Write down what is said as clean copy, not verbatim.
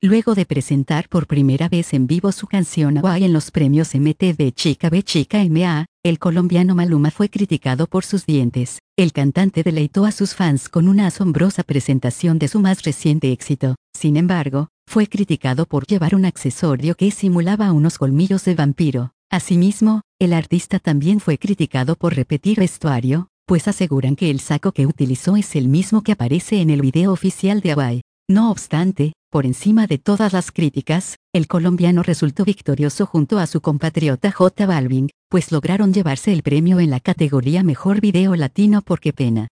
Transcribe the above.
Luego de presentar por primera vez en vivo su canción Hawaii en los premios MTV Chica B Chica MA, el colombiano Maluma fue criticado por sus dientes. El cantante deleitó a sus fans con una asombrosa presentación de su más reciente éxito. Sin embargo, fue criticado por llevar un accesorio que simulaba unos colmillos de vampiro. Asimismo, el artista también fue criticado por repetir vestuario, pues aseguran que el saco que utilizó es el mismo que aparece en el video oficial de Hawaii. No obstante, por encima de todas las críticas, el colombiano resultó victorioso junto a su compatriota J Balvin, pues lograron llevarse el premio en la categoría Mejor Video Latino por Qué Pena.